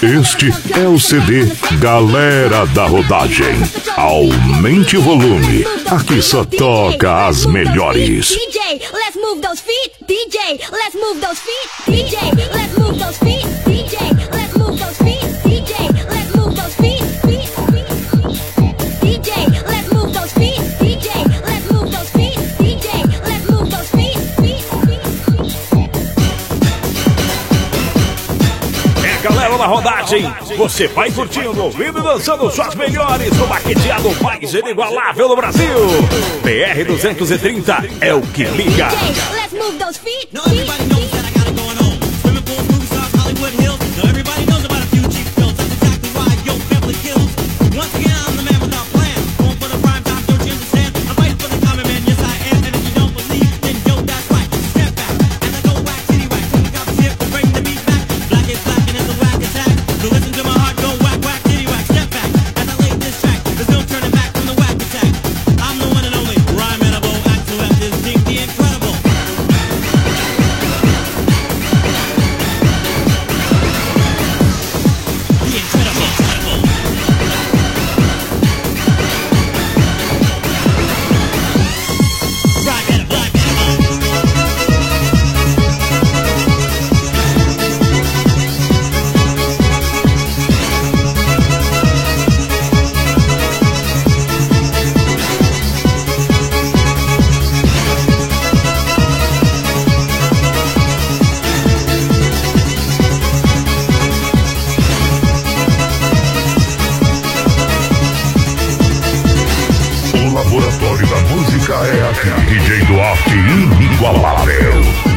Este é o CD Galera da Rodagem. Aumente o volume, aqui só toca as melhores. DJ, let's move those feet. DJ, let's move those feet. DJ, let's move those feet. DJ, let's move those feet. DJ, let's move those feet. DJ, let's move those feet. DJ, let's move those feet. DJ, let's move those feet. É, galera da rodagem, você vai curtindo, ouvindo e dançando suas melhores no maqueteado mais inigualável do Brasil. BR 230 é o que liga. DJ, let's move those feet. No, everybody knows that I got it going on. Swimming pools, movie stars, Hollywood Hills. No, everybody knows about a few cheap pills. That's exactly why yo Beverly Hills. Once again, I'm the man without plan. Going for the prime time, don't you understand? I'm fighting for the common man, yes I am. And if you don't believe, then yo, that's right. Step back, and I go whack, titty whack. When we got the shit, we bring the beat back. Black is black and it's a whack attack. So listen to my heart go whack, whack, titty whack. Step back, as I lay this track. There's no turning back from the whack attack. I'm the one and only rhyme-able, act to act is deep, the incredible. O laboratório da música é aqui. DJ Duarte inigualável.